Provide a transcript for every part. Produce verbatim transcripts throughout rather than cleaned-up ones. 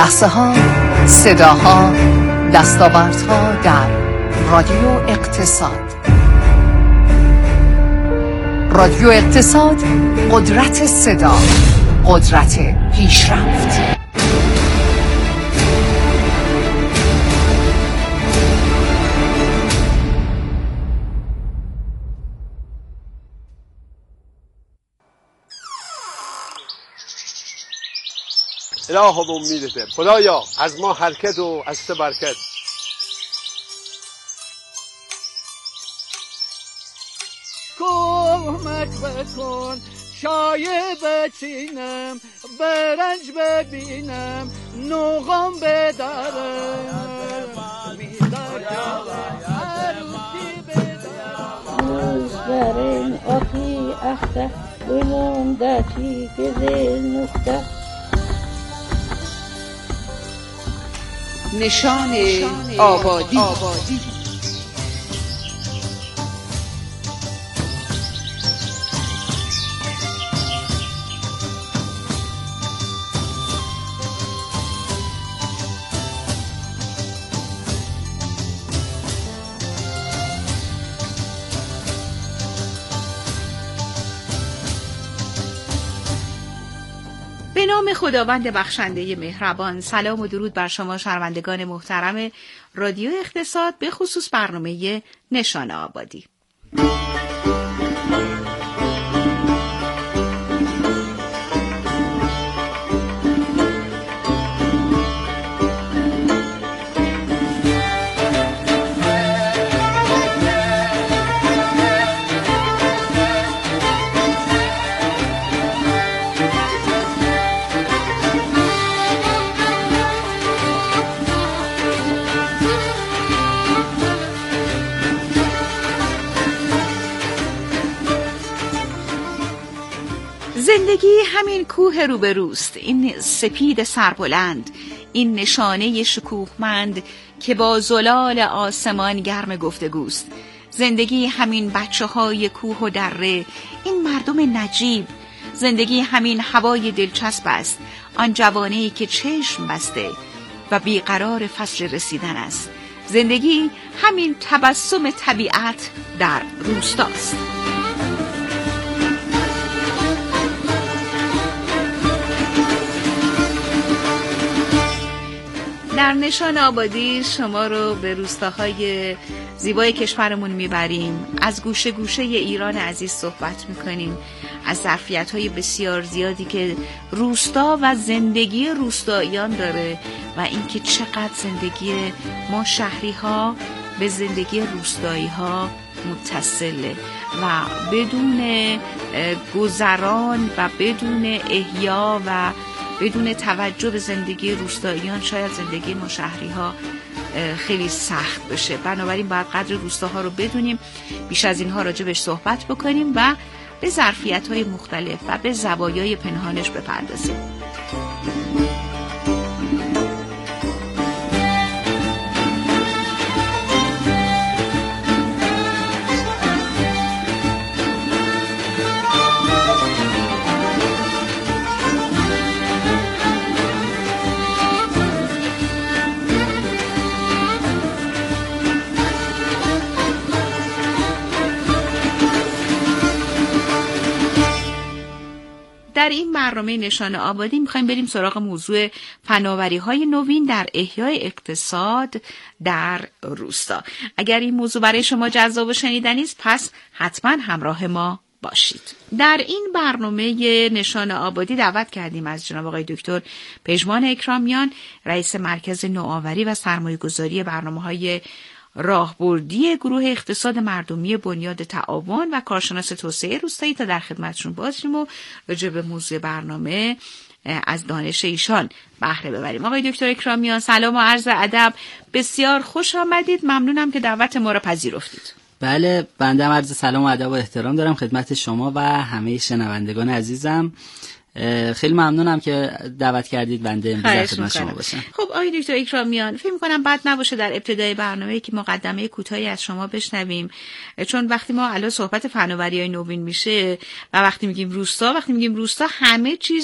لحظه ها، صداها، دستاوردها در رادیو اقتصاد. رادیو اقتصاد، قدرت صدا، قدرت پیشرفت. الهی به امیدته خدایا، از ما حرکت و از تو برکت. کمک بکن شایع بچینم، برنج ببینم نوغم بدرم، روزبرین آتی اخته بلون داتی گزل نخته. نشان آبادی, آبادی. به نام خداوند بخشنده مهربان. سلام و درود بر شما شنوندگان محترم رادیو اقتصاد، به خصوص برنامه نشان آبادی. زندگی همین کوه روبروست، این سپید سربلند، این نشانه شکوهمند که با زلال آسمان گرم گفتگوست. زندگی همین بچه های کوه و دره، این مردم نجیب. زندگی همین هوای دلچسب است، آن جوانه‌ای که چشم بسته و بیقرار فصل رسیدن است. زندگی همین تبسم طبیعت در روستاست. در نشان آبادی شما رو به روستاهای زیبای کشورمون میبریم، از گوشه گوشه ایران عزیز صحبت میکنیم، از ظرفیت‌های بسیار زیادی که روستا و زندگی روستاییان داره و اینکه چقدر زندگی ما شهری‌ها به زندگی روستایی‌ها متصله و بدون گذران و بدون احیا و بدون توجه به زندگی روستاییان شاید زندگی ما شهری‌ها خیلی سخت بشه. بنابراین باید قدر روستاها رو بدونیم، بیش از اینها راجبش صحبت بکنیم و به ظرفیت‌های مختلف و به زوایای پنهانش بپردازیم. در این برنامه نشان آبادی میخوایم بریم سراغ موضوع فناوری‌های نوین در احیای اقتصاد در روستا. اگر این موضوع برای شما جذاب و شنیدنی است، پس حتما همراه ما باشید. در این برنامه نشان آبادی دعوت کردیم از جناب آقای دکتر پژمان اکرامیان، رئیس مرکز نوآوری و سرمایه‌گذاری برنامه‌های راهبردی گروه اقتصاد مردمی بنیاد تعاون و کارشناس توسعه روستایی، تا در خدمتشون باشیم و راجع به موضوع برنامه از دانش ایشان بهره ببریم. آقای دکتر اکرامیان، سلام و عرض ادب، بسیار خوش آمدید. ممنونم که دعوت ما را پذیرفتید. بله، بنده هم عرض سلام و ادب و احترام دارم خدمت شما و همه شنوندگان عزیزم. خیلی ممنونم که دعوت کردید بنده امروز در خدمت شما باشم. خب آقای دکتر اکرامیان، فکر می‌کنم بد نباشه در ابتدای برنامه که مقدمه کوتاهی از شما بشنویم، چون وقتی ما الان صحبت فناوری‌های نوین میشه و وقتی میگیم روستا، وقتی میگیم روستا همه چیز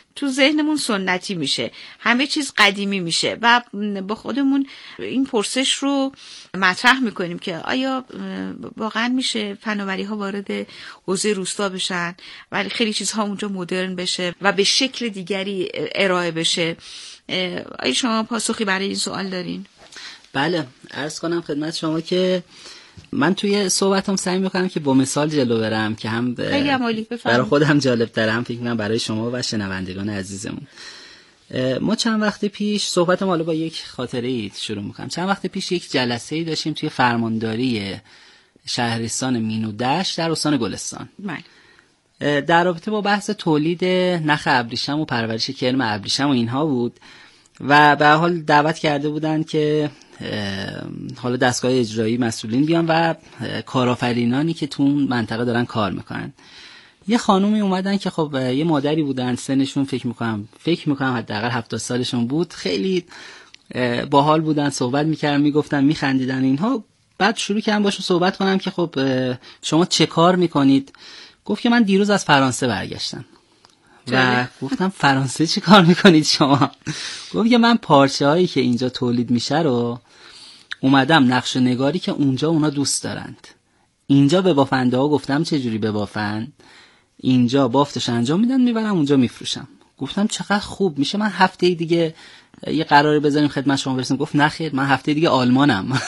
تو ذهنمون سنتی میشه، همه چیز قدیمی میشه و با خودمون این پرسش رو مطرح میکنیم که آیا واقعا میشه فناوری ها وارد حوزه روستا بشن ولی خیلی چیزها اونجا مدرن بشه و به شکل دیگری ارائه بشه؟ آیا شما پاسخی برای این سوال دارین؟ بله، عرض کنم خدمت شما که من توی صحبتم سعی میکنم که با مثال جلو برم که هم برای خودم جالب تره، هم فکر میکنم برای شما و شنوندگان عزیزمون. ما چند وقت پیش صحبتم حالا با یک خاطره ای شروع میکنم. چند وقت پیش یک جلسه ای داشتیم توی فرمانداری شهرستان مینودشت در استان گلستان من. در رابطه با بحث تولید نخ ابریشم و پرورش کرم ابریشم و اینها بود و به حال دعوت کرده بودن که حالا دستگاه اجرایی مسئولین بیان و کارآفرینانی که تو اون منطقه دارن کار میکنن. یه خانومی اومدن که خب یه مادری بودن، سنشون فکر میکنم فکر میکنم حداقل هفتاد سالشون بود، خیلی باحال بودن، صحبت میکردن، میگفتن، میخندیدن اینها. بعد شروع کردم باشون صحبت کنم که خب شما چه کار میکنید؟ گفت که من دیروز از فرانسه برگشتم. و گفتم فرانسه چی کار میکنید شما؟ گفت که من پارچه هایی که اینجا تولید میشه رو اومدم نقش و نگاری که اونجا اونا دوست دارند اینجا به بافنده ها گفتم چه جوری ببافن، اینجا بافتش انجام میدن، میبرم اونجا میفروشم. گفتم چقدر خوب میشه، من هفته دیگه یه قراری بذاریم خدمت شما برسیم. گفت نه خیر، من هفته دیگه آلمانم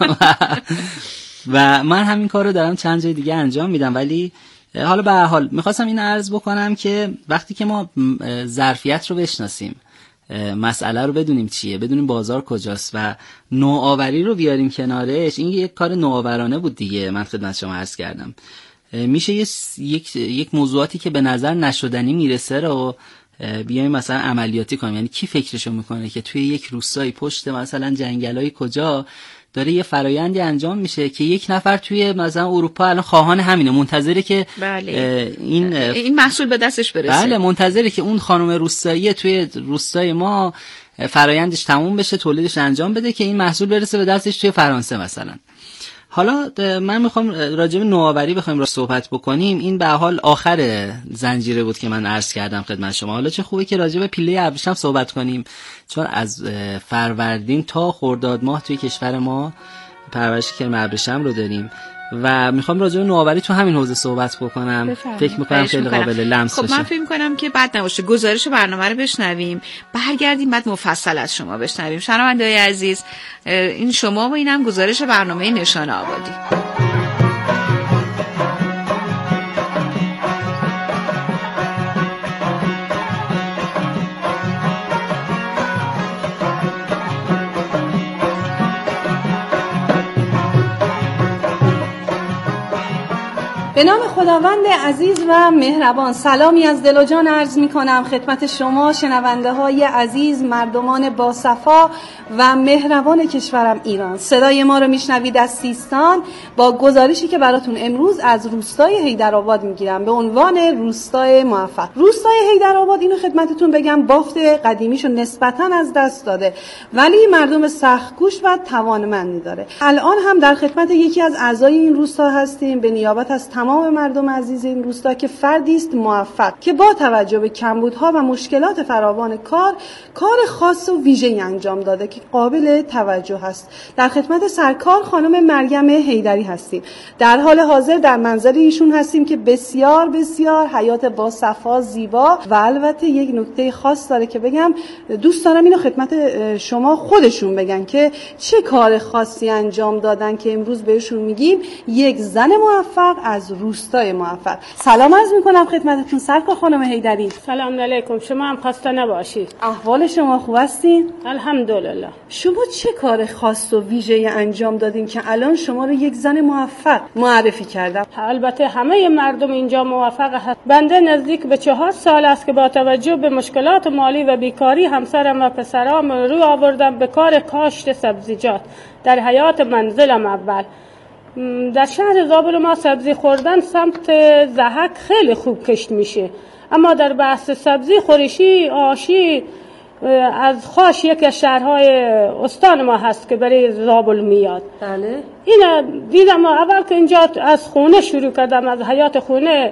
و من همین کار رو دارم چند جای دیگه انجام میدم. ولی حالا به هر حال میخواستم این عرض بکنم که وقتی که ما ظرفیت رو بشناسیم، مسئله رو بدونیم چیه، بدونیم بازار کجاست و نوآوری رو بیاریم کنارش، این یک کار نوآورانه بود دیگه. من خدمت شما عرض کردم میشه یک یک موضوعاتی که به نظر نشدنی میرسه رو بیایم مثلا عملیاتی کنیم. یعنی کی فکرشو میکنه که توی یک روستایی پشت مثلا جنگلای کجا داره یه فرایندی انجام میشه که یک نفر توی مثلا اروپا الان خواهان همینه، منتظره که بله. این این محصول به دستش برسه. بله، منتظره که اون خانم روستایی توی روستای ما فرایندش تموم بشه، تولیدش انجام بده که این محصول برسه به دستش توی فرانسه مثلا. حالا من میخوام راجع به نوآوری بخوایم را صحبت بکنیم. این به حال آخر زنجیره بود که من عرض کردم خدمت شما. حالا چه خوبه که راجع به پیله ابریشم صحبت کنیم، چون از فروردین تا خرداد ماه توی کشور ما پرورش کرم ابریشم رو داریم و میخوام راجع به نوآوری تو همین حوزه صحبت بکنم. بفرمایید. فکر میکنم خیلی قابل لمس خب باشه. من فکر میکنم که بد نباشه گزارش برنامه رو بشنویم، برگردیم بعد مفصل از شما بشنویم. شنونده‌های عزیز، این شما و اینم گزارش برنامه نشان آبادی. به نام خداوند عزیز و مهربان سلامی از دل و جان عرض می کنم خدمت شما شنونده های عزیز، مردمان باصفا و مهربان کشورم ایران. صدای ما رو میشنوید از سیستان با گزارشی که براتون امروز از روستای حیدرآباد میگیرم به عنوان روستای موفق. روستای حیدرآباد، اینو خدمتتون بگم، بافت قدیمیشو نسبتاً از دست داده ولی مردم سخت‌کوش و توانمندی داره. الان هم در خدمت یکی از اعضای این روستا هستیم به نیابت از تمام مردم عزیز این روستا که فردی است موفق که با توجه به کمبودها و مشکلات فراوان کار کار خاص و ویژه‌ای انجام داده که قابل توجه است. در خدمت سرکار خانم مریم حیدری هستیم. در حال حاضر در منزل ایشون هستیم که بسیار بسیار حیات با صفا، زیبا و البته یک نکته خاص داره که بگم دوست دارم اینو خدمت شما خودشون بگن که چه کار خاصی انجام دادن که امروز بهشون میگیم یک زن موفق از روستای موفق. سلام عرض میکنم خدمتتون سرکار خانم حیدری. سلام علیکم، شما هم خسته نباشید. احوال شما خوب هستین؟ الحمدلله. شما چه کار خاص و ویژه‌ای انجام دادین که الان شما رو یک زن موفق معرفی کردم؟ البته همه مردم اینجا موفق هست. بنده نزدیک به چهار سال است که با توجه به مشکلات مالی و بیکاری همسرم و پسرام رو آوردم به کار کاشت سبزیجات در حیات منزلم. اول در شهر زابل ما سبزی خوردن سمت زحک خیلی خوب کشت میشه، اما در بحث سبزی خورشی آشی از خاش یک از شهرهای استان ما هست که برای زابل میاد. بله. این دیدم اول که اینجا از خونه شروع کردم، از حیات خونه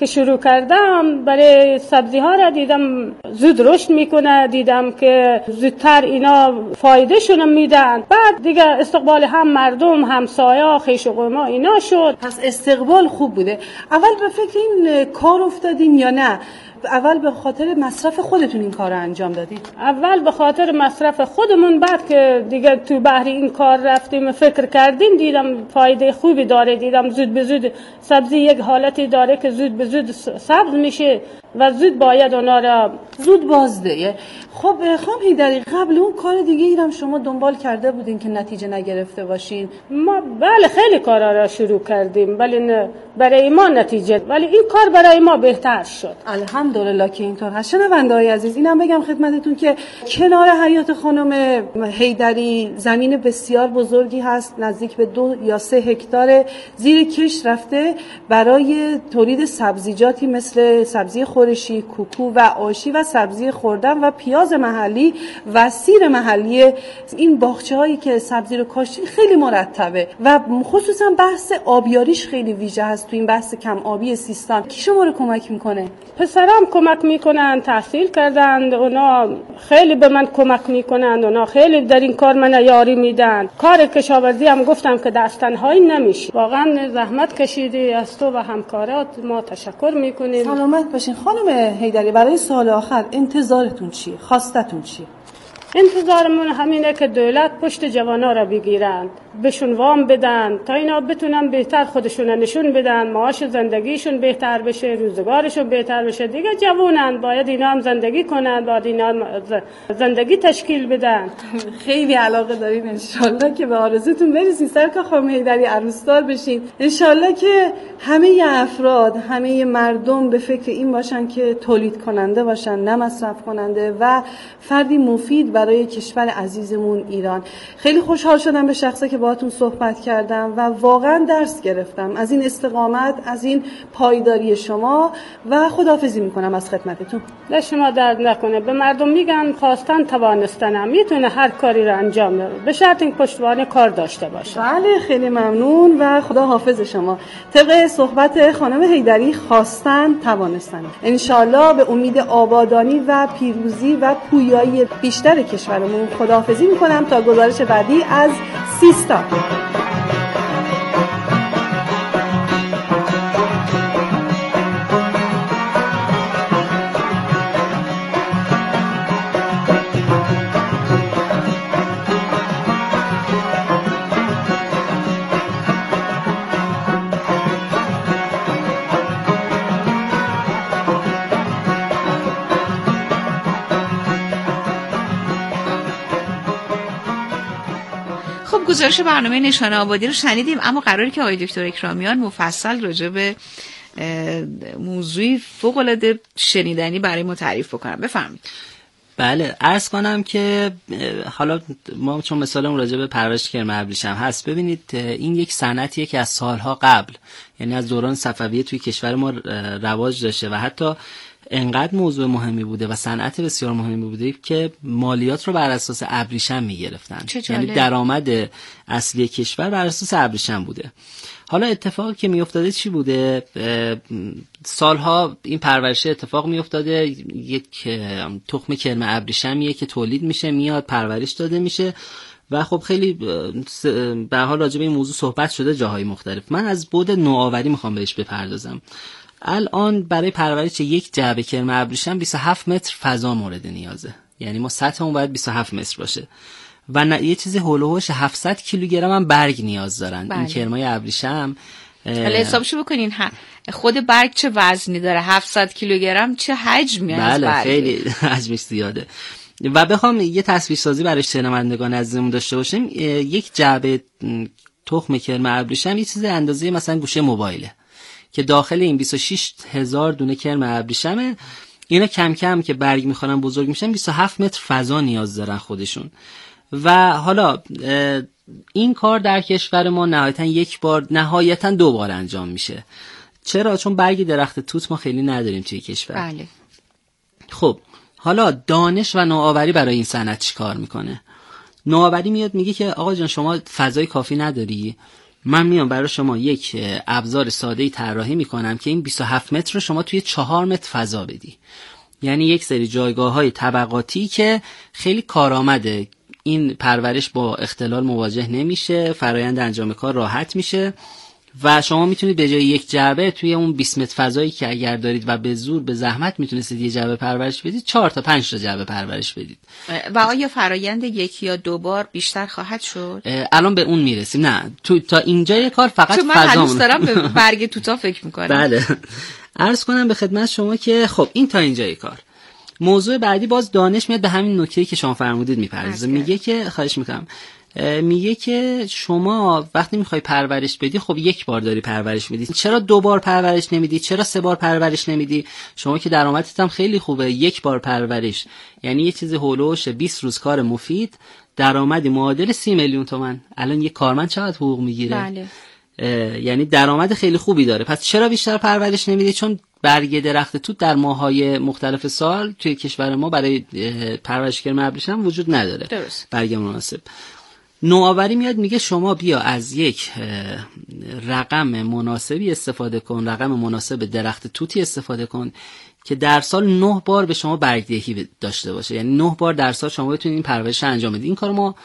که شروع کردم برای سبزی ها را دیدم زود رشد میکنه، دیدم که زودتر اینا فایده شون میدن. بعد دیگه استقبال هم مردم، همسایا، خویش و قوما اینا شد. پس استقبال خوب بوده. اول به فکر این کار افتادین یا نه اول به خاطر مصرف خودتون این کار رو انجام دادید؟ اول به خاطر مصرف خودمون، بعد که دیگه تو بحر این کار رفتیم فکر کردیم دیدم فایده خوبی داره، دیدم زود به زود سبزی یک حالتی داره که زود به زود سبز میشه و زود باید اونا را زود بازده. خب خانم حیدری، قبل اون کار دیگه ایرم شما دنبال کرده بودین که نتیجه نگرفته باشین؟ ما بله خیلی کارا را شروع کردیم ولی نه برای ما نتیجه، ولی این کار برای ما بهتر شد. الحمدلله که اینطور هست. شنونده‌های عزیز، اینم بگم خدمتتون که کنار حیاط خانم حیدری زمین بسیار بزرگی هست، نزدیک به دو یا سه هکتار زیر کشت رفته برای تولید سبزیجاتی مثل سبزی خورشی، کوکو و آشی و سبزی خوردن و پیاز محلی و سیر محلی. این باغچه‌هایی که سبزی رو کاشتین خیلی مرتبه و خصوصا بحث آبیاریش خیلی ویژه هست تو این بحث کم آبی سیستان. کی شما رو کمک میکنه؟ پسرام کمک میکنن، تحصیل کردند، اونا خیلی به من کمک میکنن، اونا خیلی در این کار من یاری میدن. کار کشاورزی هم گفتم که دستنهایی نمیشه، واقعا زحمت کشیدی از تو و همکارات، ما تشکر میکنیم. سلامت باشین. خانم حیدری، برای سال آخر انتظارتون چیه؟ خواستتون چیه؟ انتظارمون همینه که دولت پشت جوانا را بگیرند، بهشون وام بدن تا اینا بتونن بهتر خودشون نشون بدن، معاش زندگیشون بهتر بشه، روزگارشون بهتر بشه. دیگه جوونن، باید اینا هم زندگی کنن، باید اینا هم زندگی تشکیل بدن. خیلی علاقه دارین انشالله که به آرزوتون برسین، سر که خانم حیدری عروسدار بشین. انشالله که همه افراد، همه مردم به فکر این باشن که تولید کننده باشن، نه مصرف کننده، و فردی مفید برای کشور عزیزمون ایران. خیلی خوشحال شدم به شخصه که باهاتون صحبت کردم و واقعا درس گرفتم از این استقامت، از این پایداری شما و خداحافظی میکنم از خدمتتون. به شما درد نکنه. به مردم میگن خواستن توانستن، میتونه هر کاری رو انجام بده به شرط این پشتوانه کار داشته باشه. بله خیلی ممنون و خدا حافظ شما. طبق صحبت خانم حیدری، خواستن توانستن. انشالله به امید آبادانی و پیروزی و پویایی بیشتر کشورمون خداحافظی میکنم تا گزارش بعدی از سیستان. گزارش برنامه نشانه آبادی رو شنیدیم، اما قراره که آقای دکتر اکرامیان مفصل راجع به موضوعی فوق‌العاده شنیدنی برای ما تعریف بکنم. بفرمایید. بله، عرض کنم که حالا ما چون مثالمون راجع به پرورش کرم ابریشم هست، ببینید این یک صنعتیه که از سالها قبل، یعنی از دوران صفویه توی کشور ما رواج داشته و حتی انقدر موضوع مهمی بوده و صنعت بسیار مهمی بوده که مالیات رو بر اساس ابریشم میگرفتن. یعنی درآمد اصلی کشور بر اساس ابریشم بوده. حالا اتفاقی که میافتاده چی بوده؟ سالها این پرورش اتفاق میافتاده، یک تخم کرم ابریشمیه که تولید میشه، میاد پرورش داده میشه و خب خیلی به هر حال راجع به این موضوع صحبت شده جاهای مختلف. من از بعد نوآوری میخوام بهش بپردازم. الان برای پرورش یک جعبه کرم ابریشم بیست و هفت متر فضا مورد نیازه، یعنی ما سطحمون باید بیست و هفت متر باشه و نه یه چیزی هول و هوش هفتصد کیلوگرم هم برگ نیاز دارن. بله. این کرمای ابریشم حالا حسابشو بکنین خود برگ چه وزنی داره، هفتصد کیلوگرم چه حجمی از بله برگ. خیلی حجمش زیاده. و بخوام یه تصویر سازی برای شنوندگان عزیزمون داشته باشیم، یک جعبه تخم کرم ابریشم یه چیز اندازه مثلا گوشه موبایله که داخل این بیست و شش هزار دونه کرم ابریشمه. اینا کم کم که برگ میخورن بزرگ میشن بیست و هفت متر فضا نیاز دارن خودشون. و حالا این کار در کشور ما نهایتا یک بار، نهایتا دو بار انجام میشه. چرا؟ چون برگ درخت توت ما خیلی نداریم توی کشور. بله. خب حالا دانش و نوآوری برای این صنعت چی کار میکنه؟ نوآوری میاد میگه که آقا جان شما فضای کافی نداری، من میام برای شما یک ابزار ساده‌ای طراحی میکنم که این بیست و هفت متر رو شما توی چهار متر فضا بدی. یعنی یک سری جایگاه‌های طبقاتی که خیلی کارآمده، این پرورش با اختلال مواجه نمیشه، فرایند انجام کار راحت میشه و شما میتونید به جای یک جعبه توی اون بیست متر فضایی که اگر دارید و به زور به زحمت میتونستید یه جعبه پرورش بدید، چهار تا پنج تا جعبه پرورش بدید. و آیا فرایند یک یا دو بار بیشتر خواهد شد؟ الان به اون میرسیم. نه تو تا اینجای کار فقط فضا. من هنوز دارم به برگ توتا فکر میکنم. بله. عرض کنم به خدمت شما که خب این تا اینجای کار. موضوع بعدی باز دانش میاد به همین نکته‌ای که شما فرمودید میپردازه. میگه که خواهش میکنم میگه که شما وقتی میخوای پرورش بدی، خب یک بار داری پرورش میدی، چرا دو بار پرورش نمیدی، چرا سه بار پرورش نمیدی؟ شما که درآمدت هم خیلی خوبه، یک بار پرورش یعنی یه چیزی هولوش بیست روز کار مفید، درآمدی معادل سی میلیون تومان. الان یک کارمند چقدر حقوق میگیره؟ بله. یعنی درآمد خیلی خوبی داره. پس چرا بیشتر پرورش نمیدی؟ چون برگ درخت توت در ماه‌های مختلف سال توی کشور ما برای پرورشگر ابریشم وجود نداره. درست. برگ مناسب. نوآوری میاد میگه شما بیا از یک رقم مناسبی استفاده کن، رقم مناسب درخت توتی استفاده کن که در سال نه بار به شما برگدهی داشته باشه. یعنی نه بار در سال شما بتونید این پرورش انجام بدید. این کارو ما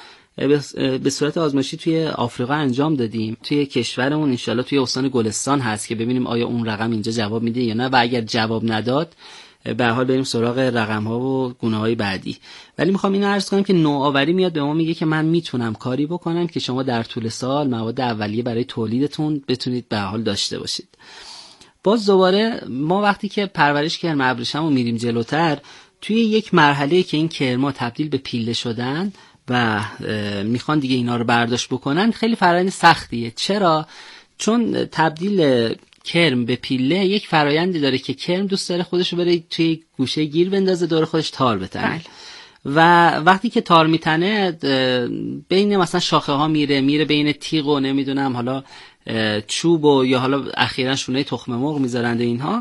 به صورت آزمایشی توی آفریقا انجام دادیم. توی کشورمون انشالله توی استان گلستان هست که ببینیم آیا اون رقم اینجا جواب میده یا نه، و اگر جواب نداد به هر حال بریم سراغ رقم‌ها و گونه‌های بعدی. ولی میخوام اینو عرض کنم که نوآوری میاد به ما میگه که من میتونم کاری بکنم که شما در طول سال مواد اولیه برای تولیدتون بتونید به هر حال داشته باشید. باز دوباره ما وقتی که پرورش کرم ابریشمو میریم جلوتر، توی یک مرحله که این کرما تبدیل به پیله شدن و میخوان دیگه اینا رو برداشت بکنن، خیلی فرآیند سختیه. چرا؟ چون تبدیل کرم به پیله یک فرایندی داره که کرم دوست داره خودش رو بره توی گوشه گیر بندازه، دور خودش تار بتنه. بله. و وقتی که تار میتنه بین مثلا شاخه ها میره میره بین تیغ و نمیدونم حالا چوب و یا حالا اخیراً شونه تخم مرغ میذارند، اینها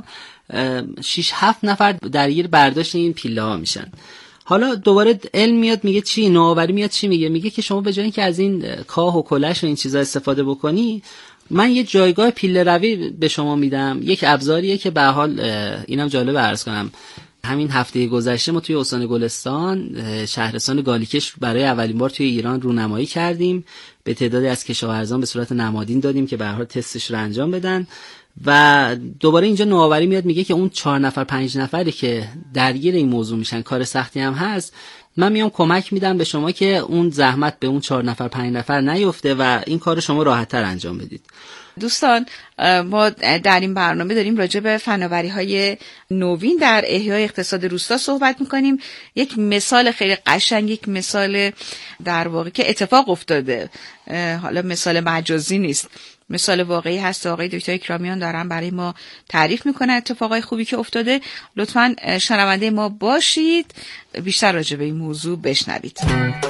شش هفت نفر درگیر برداشت این پیله ها میشن. حالا دوباره علم میاد میگه چی؟ نوآوری میاد چی میگه؟ میگه که شما به جای اینکه از این کاه و کلش و این چیزا استفاده بکنی، من یه جایگاه پیله روی به شما میدم. یک ابزاریه که به حال اینم جالب عرض کنم، همین هفته گذشته ما توی استان گلستان شهرستان گالیکش برای اولین بار توی ایران رونمایی کردیم، به تعدادی از کشاورزان به صورت نمادین دادیم که به هر حال تستش رو انجام بدن. و دوباره اینجا نوآوری میاد میگه که اون چهار نفر پنج نفری که درگیر این موضوع میشن، کار سختی هم هست، من میام کمک میدم به شما که اون زحمت به اون چهار نفر پنج نفر نیفته و این کار رو شما راحت تر انجام بدید. دوستان، ما در این برنامه داریم راجع به فناوری‌های نوین در احیای اقتصاد روستا صحبت میکنیم. یک مثال خیلی قشنگ، یک مثال در واقع که اتفاق افتاده، حالا مثال مجازی نیست، مثال واقعی هست. آقای دکتر اکرامیان دارن برای ما تعریف میکنن اتفاقای خوبی که افتاده. لطفاً شنونده ما باشید، بیشتر راجع به این موضوع بشنوید.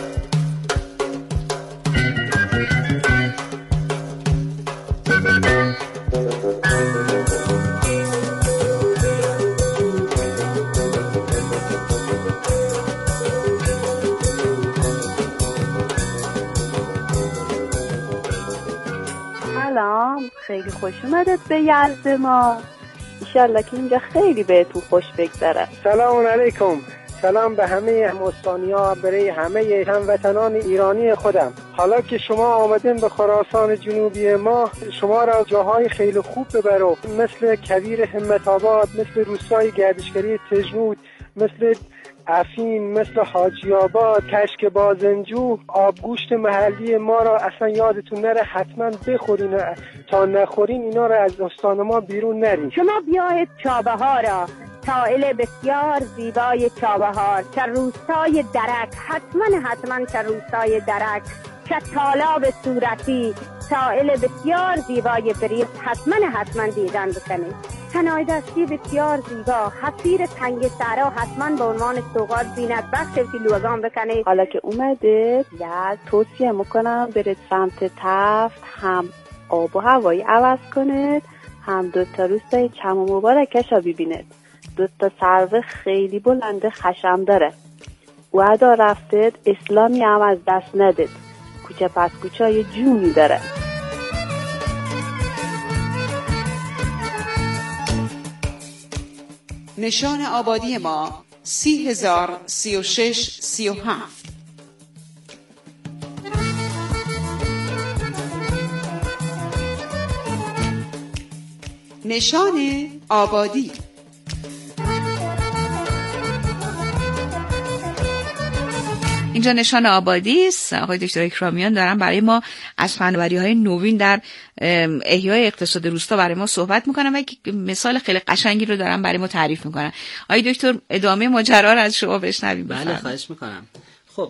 خیلی خوش اومدت به یزد ما. انشالله که اینجا خیلی بهتون خوش بگذره. سلام علیکم. سلام به همه هموطنیا، برای همه هموطنان ایرانی خودم. حالا که شما آمدین به خراسان جنوبی ما، شما را جاهای خیلی خوب ببرو، مثل کویر همت آباد، مثل روستای گردشگری تجنود، مثل افین، مثل حاجی آباد، کشک بازنجو. آبگوشت محلی ما را اصلا یادتون نره، حتما بخورین. تا نخورین اینا را از استان ما بیرون نرین. شما بیاید چابهارا، سائل بسیار زیبای چابهار، چه روستای درک، حتما حتما چه روستای درک، چه تالاب صورتی، سائل بسیار زیبای بریز، حتما حتما دیدن بکنید. صنایع دستی بسیار زیبا، حصیر تنگ صحرا، حتما به عنوان سوغات زینت بخش فیلوگان بکنید. حالا که اومده یا توصیه میکنم برید سمت تفت، هم آب و هوایی عوض کنید، هم دوتا روستای چم و مبارکش رو ببینید. دوتا سرو خیلی بلند خشم داره. وعدا رفتید اسلامی هم از دست ندید. کوچه پس کوچه های جونی داره. نشان آبادی ما سی هزار سی و شش سی و هفت. نشان آبادی. اینجا نشان آبادی است. آقای دکتر اکرامیان دارن برای ما از فناوری‌های نوین در احیای اقتصاد روستا برای ما صحبت میکنن و یک مثال خیلی قشنگی رو دارن برای ما تعریف میکنن. آقای دکتر ادامه ماجرا رو از شما بشنویم. بله خواهش میکنم. خب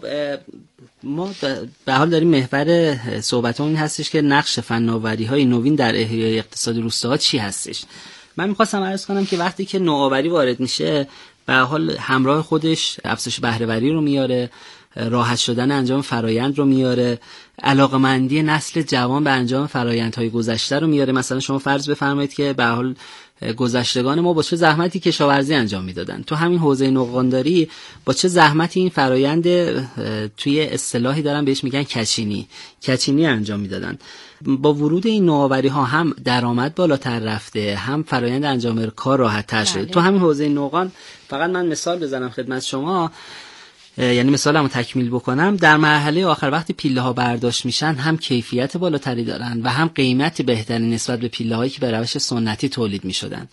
ما به حال داریم محور صحبتمون این هستش که نقش فناوری‌های نوین در احیای اقتصاد روستاها چی هستش. من میخواستم عرض کنم که وقتی که نوآوری وارد میشه به حال همراه خودش افزایش بهره‌وری رو میاره، راحت شدن انجام فرایند رو میاره، علاقمندی نسل جوان به انجام فرایندهای گذشته رو میاره. مثلا شما فرض بفرمایید که به حال گذشتگان ما با چه زحمتی کشاورزی انجام میدادن، تو همین حوزه نوقانداری با چه زحمتی این فرایند توی اصطلاحی دارن بهش میگن کچینی کچینی انجام میدادن. با ورود این نوآوری ها هم درآمد بالاتر رفته، هم فرایند انجام کار راحت تر شده. تو همین حوزه نوقان فقط من مثال بزنم خدمت شما، یعنی مثالمو تکمیل بکنم، در مرحله آخر وقتی پیله ها برداشت میشن هم کیفیت بالاتری دارن و هم قیمت بهتری نسبت به پیله هایی که به روش سنتی تولید میشدن.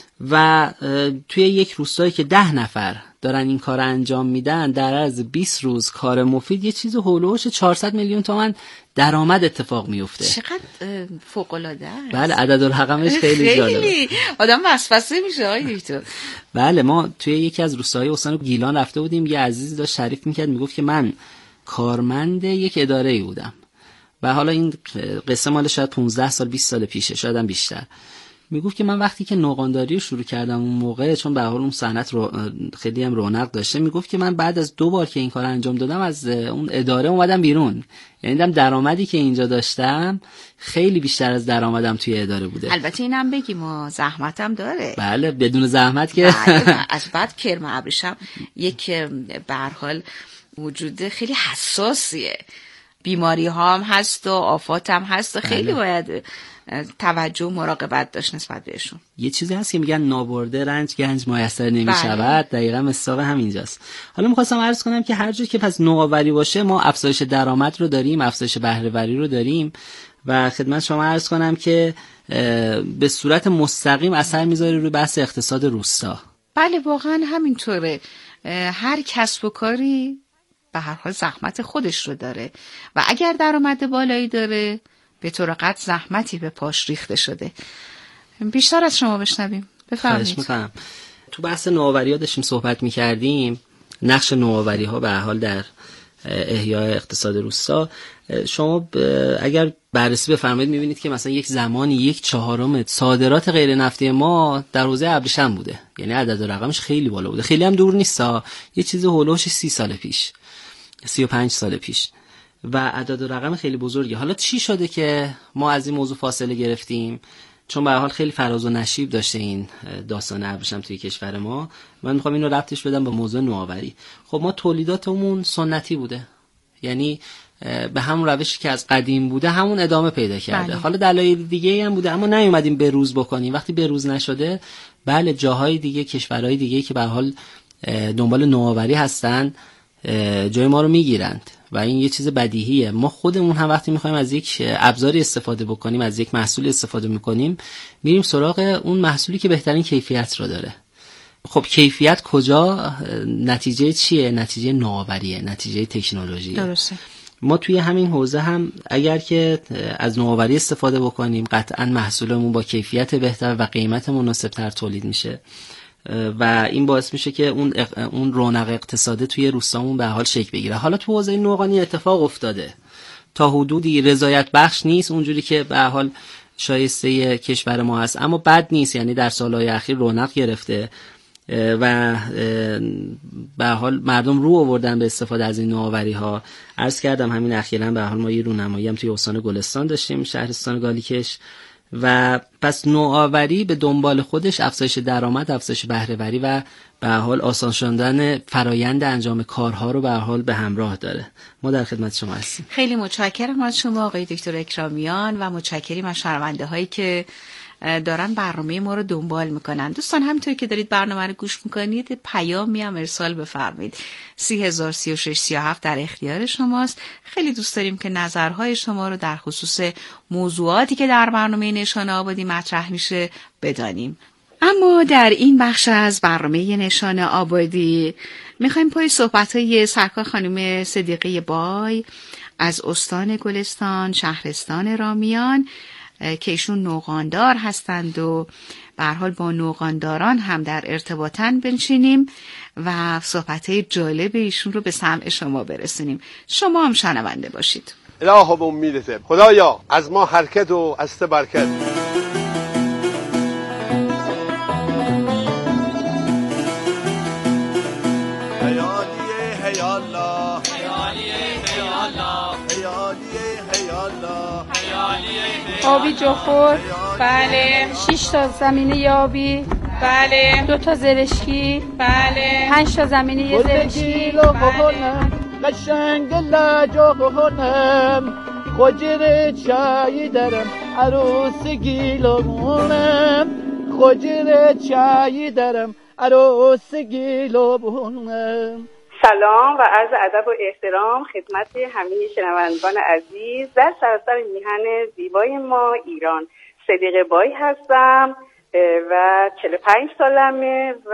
و توی یک روستایی که ده نفر دارن این کار انجام میدن، در عرض بیست روز کار مفید یه چیز هولوش چهارصد میلیون تومان درآمد اتفاق میفته. چقدر فوق العاده است. بله عدد و رقمش خیلی جالبه. خیلی آدم وسوسه میشه آقای دکتر. بله ما توی یکی از روستاهای استان گیلان رفته بودیم، یه عزیزی داشت تعریف میکرد، میگفت که من کارمند یک اداره‌ای بودم و حالا این قصه مال شاید پانزده سال بیست سال پیشه، شاید هم بیشتر. میگفت که من وقتی که نوقانداری رو شروع کردم اون موقع، چون به هر حال اون صنعت رو خیلی هم رونق داشته، میگفت که من بعد از دو بار که این کار انجام دادم از اون اداره اومدم بیرون. یعنی دم درآمدی که اینجا داشتم خیلی بیشتر از درآمدم توی اداره بوده. البته اینم بگیم و زحمتم داره. بله بدون زحمت که بله از بعد کرم ابریشم یک به هر حال وجود خیلی حساسیه، بیماری ها هم هست و آفات هم هست و خیلی باید توجه و مراقبت داشت نسبت بهشون. یه چیزی هست که میگن نابرده رنج گنج میسر نمیشود، دقیقاً مصداق همینجاست. حالا میخواستم عرض کنم که هر جا که پس نوآوری باشه ما افزایش درآمد رو داریم، افزایش بهره‌وری رو داریم و خدمت شما عرض کنم که به صورت مستقیم اثر میذاره روی بحث اقتصاد روستا. بله واقعاً همینطوره. هر کسب و کاری به هر حال زحمت خودش رو داره و اگر درآمد بالایی داره به طور قطع زحمتی به پاش ریخته شده. بیشتر از شما بشنویم. بفرمایید. تو بحث نوآوری‌ها داشتیم صحبت می‌کردیم، نقش نوآوری‌ها به هر حال در احیای اقتصاد روستا. شما اگر بررسی بفرمایید می‌بینید که مثلا یک زمانی یک چهارم صادرات غیر نفتی ما در حوزه ابریشم بوده، یعنی عدد و رقمش خیلی بالا بوده. خیلی هم دور نیستا، یه چیز هولوش سی سال پیش، سی و پنج سال پیش و عدد و رقم خیلی بزرگی. حالا چی شده که ما از این موضوع فاصله گرفتیم؟ چون به هر حال خیلی فراز و نشیب داشته این داستان ابریشم توی کشور ما. من میخوام اینو ربطش بدم با موضوع نوآوری. خب ما تولیداتمون سنتی بوده، یعنی به همون روشی که از قدیم بوده همون ادامه پیدا کرده. بله. حالا دلایل دیگه هم بوده اما نیومدیم به روز بکنیم. وقتی به روز نشده، بله جاهای دیگه، کشورهای دیگه که به هر حال دنبال نوآوری هستن جای ما رو میگیرند و این یه چیز بدیهیه. ما خودمون هم وقتی میخوایم از یک ابزاری استفاده بکنیم، از یک محصولی استفاده میکنیم، میریم سراغ اون محصولی که بهترین کیفیت رو داره. خب کیفیت کجا؟ نتیجه چیه؟ نتیجه نوآوریه، نتیجه تکنولوژیه. درسته. ما توی همین حوزه هم اگر که از نوآوری استفاده بکنیم قطعاً محصولمون با کیفیت بهتر و قیمت مناسب‌تر تولید میشه و این باعث میشه که اون اق... اون رونق اقتصادی توی روستامون به حال شکل بگیره. حالا تو حوزه نوقانی اتفاق افتاده، تا حدودی رضایت بخش نیست اونجوری که به حال شایسته کشور ما هست، اما بد نیست، یعنی در سالهای اخیر رونق گرفته و به حال مردم رو آوردن به استفاده از این نوآوری ها. عرض کردم همین اخیراً به حال ما یه رونمایی هم توی استان گلستان داشتیم، شهرستان گالیکش، و پس نوآوری به دنبال خودش افزایش درآمد، افزایش بهره‌وری و به حال آسان شدن فرایند انجام کارها رو به حال به همراه داره. ما در خدمت شما هستیم. خیلی متشکرم از شما آقای دکتر اکرامیان و متشکریم از شنونده هایی که دارن برنامه ما رو دنبال میکنن. دوستان همینطور که دارید برنامه رو گوش میکنید پیامی هم ارسال بفرمایید. سی هزار سی و شش سی و هفت در اختیار شماست. خیلی دوست داریم که نظرهای شما رو در خصوص موضوعاتی که در برنامه نشان آبادی مطرح میشه بدانیم. اما در این بخش از برنامه نشان آبادی میخوایم پای صحبت‌های سرکار خانم صدیقه بای از استان گلستان شهرستان رامیان که ایشون نوغاندار هستند و به هر حال با نوغانداران هم در ارتباطن بنشینیم و صحبت‌های جالب ایشون رو به سمع شما برسونیم. شما هم شنونده باشید. الهی به امیدت. خدایا از ما حرکت و از تو برکت. آبی جوخور، بله. شش تا زمینه آبی، بله. دو تا زرشکی، بله. پنج تا زمینه زرشکی، بله. قشنگ لجاقونم خوجر چای درم عروس گیلونم خوجر چای درم عروس گیلونم. سلام و عرض ادب و احترام خدمت همه شنوندگان عزیز در سراسر میهن زیبای ما ایران. صدیقه بای هستم و چهل و پنج سالمه و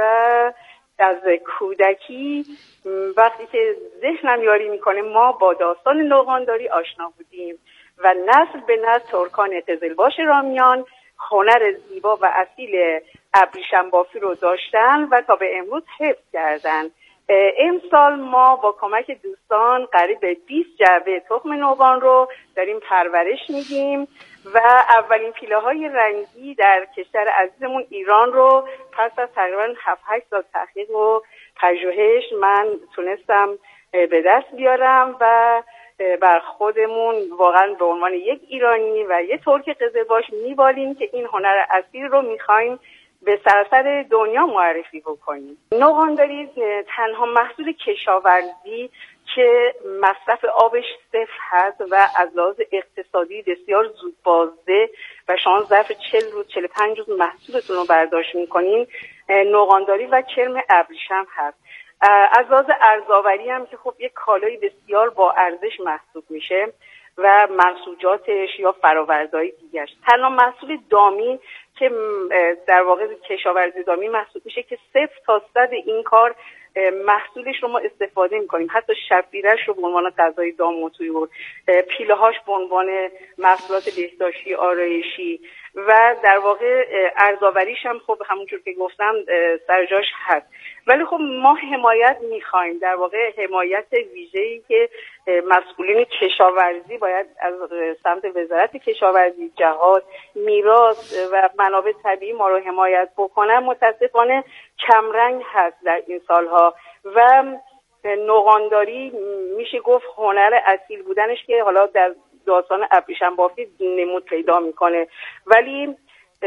از کودکی وقتی که ذهنم یاری میکنه ما با داستان نوغانداری آشنا بودیم و نسل به نسل ترکان قزلباش رامیان هنر زیبا و اصیل ابریشم بافی رو داشتن و تا به امروز حفظ کردن. امسال ما با کمک دوستان قریب به بیست جعبه تخم نوغان رو داریم پرورش میدیم و اولین پیله های رنگی در کشور عزیزمون ایران رو پس از تقریبا هفت هشت سال تحقیق و پژوهش من تونستم به دست بیارم و بر خودمون واقعا به عنوان یک ایرانی و یک ترک قزلباش میبالیم که این هنر اصیل رو میخوایم به سراسر دنیا معرفی بکنیم. نوغانداری تنها محصول کشاورزی که مصرف آبش صفر هست و از لحاظ اقتصادی بسیار زود بازده و شما ظرف چهل روز چهل و پنج روز محصولتون رو برداشت میکنین نوغانداری و کرم ابریشم هست. از لحاظ ارزآوری هم که خب یک کالای بسیار با ارزش محسوب میشه و منسوجاتش یا فرآورده‌های دیگرش. تنها محصول دامی که در واقع کشاورزی دامی محسوب میشه که صفر تا صد این کار محصولش رو ما استفاده میکنیم. حتی شبگیرش رو به عنوان غذای دام و طیور، پیله هاش به عنوان محصولات بهداشتی آرایشی و در واقع ارزآوریش هم خب همونجور که گفتم سرجاش هست. ولی خب ما حمایت میخوایم، در واقع حمایت ویژه‌ای که مسئولین کشاورزی باید از سمت وزارت کشاورزی، جهاد، میراث و منابع طبیعی ما رو حمایت بکنن متاسفانه کمرنگ هست در این سالها و نوغانداری میشه گفت هنر اصیل بودنش که حالا در داستان ابریشم بافی نمود پیدا میکنه ولی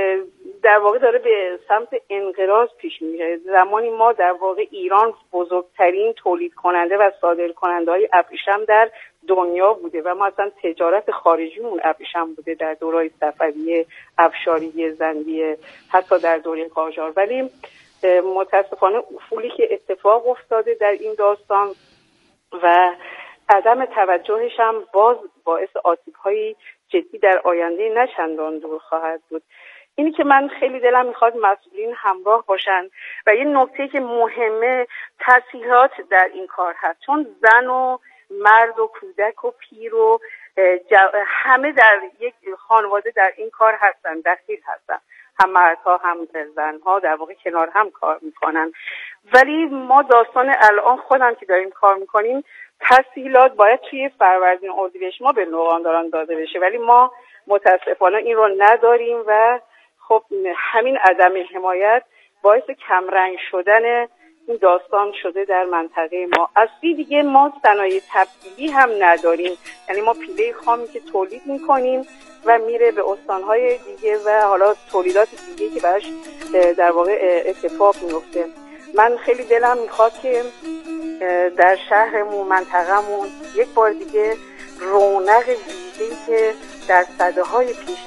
در واقع داره به سمت انقراض پیش میره. زمانی ما در واقع ایران بزرگترین تولید کننده و صادر کننده های ابریشم در دنیا بوده و ما اصلا تجارت خارجیمون ابریشم بوده در دورهای صفویه، افشاریه، زندیه، حتی در دوره قاجار. ولی متاسفانه افولی که اتفاق افتاده در این داستان و عدم توجهش هم باز باعث آسیب‌های جدی در آینده نه چندان دور خواهد بود. اینی که من خیلی دلم میخواد مسئولین همراه باشن و یه نکته که مهمه تسهیلات در این کار هست، چون زن و مرد و کودک و پیر و همه در یک خانواده در این کار هستن، دخیل هستن، هم مردها هم زنها در واقع کنار هم کار میکنن. ولی ما داستان الان خودم که داریم کار میکنیم تسهیلات باید توی فروردین اردیبهشت ما به نوغانداران داده بشه ولی ما متاسفانه این رو نداریم و خب همین عدم حمایت باعث کمرنگ شدن این داستان شده در منطقه ما. از دیگه ما صنایع تبدیلی هم نداریم، یعنی ما پیله خامی که تولید میکنیم و میره به استانهای دیگه و حالا تولیدات دیگه که براش در واقع اتفاق میفته. من خیلی دلم میخواد که در شهرمون، منطقه‌مون یک بار دیگه رونق ویژه‌ای که در سده‌های پیش